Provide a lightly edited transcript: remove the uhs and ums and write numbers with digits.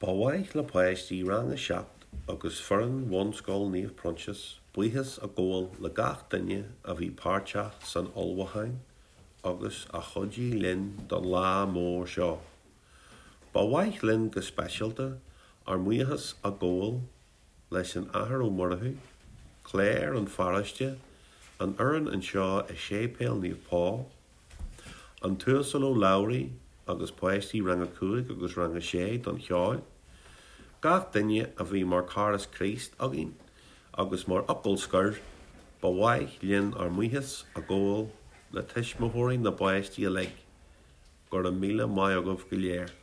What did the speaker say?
Báhaigh le páistí rang a seacht agus forann bhain scoil níomh prontas buíochas a gcóil le gach duine a bhí páirteach san olbhaithin agus a chuidí linn don lá mór seo. Báhaigh linn go speisialta ar muochas a gcóil leis an athair ó murthu, cléir an phariste, an oireann anseo i sépéal níomh pá, an tuasal ó labhraí agus páistí rang a cúig agus rang a sé don cheáil, gach duine a bhí mar caras Christ agin agus mar aqalscar báhaigh linn ar muochas a gcóil le tuismitheoirí na páistí a leig gur 1,000 maith agah go léir.